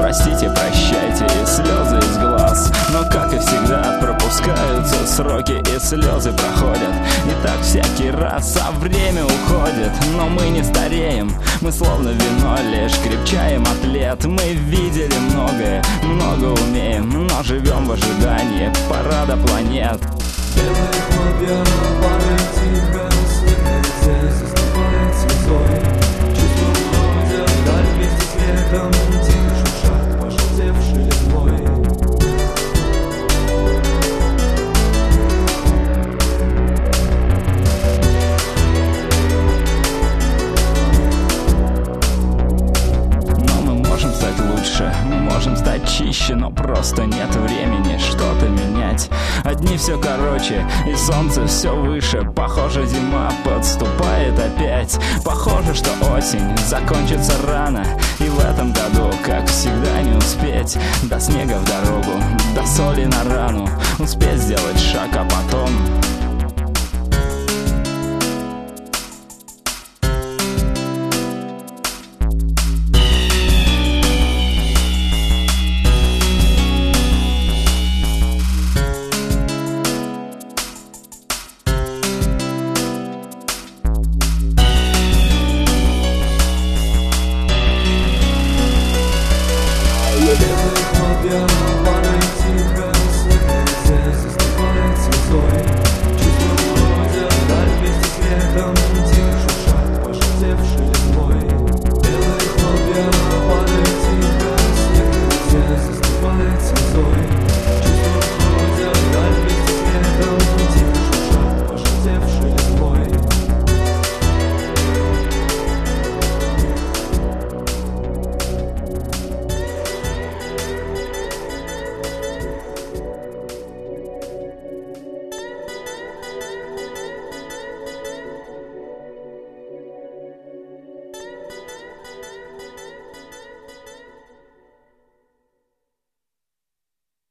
Простите, прощайте и слезы из глаз. Но как и всегда пропускаются сроки и слезы проходят. И так всякий раз, а время уходит. Но мы не стареем, мы словно вино лишь крепчаем от лет. Мы видели многое, много умеем, но живем в ожидании парада планет. Белые хлопья падают тихо, снег здесь заступает слезой. Чувства уходят вдаль вместе с ветром, тихо шуршат пожелтевшей листвой. Мы можем стать чище, но просто нет времени что-то менять. Одни все короче, и солнце все выше. Похоже, зима подступает опять. Похоже, что осень закончится рано. И в этом году, как всегда, не успеть. До снега в дорогу, до соли на рану. Успеть сделать шаг, а потом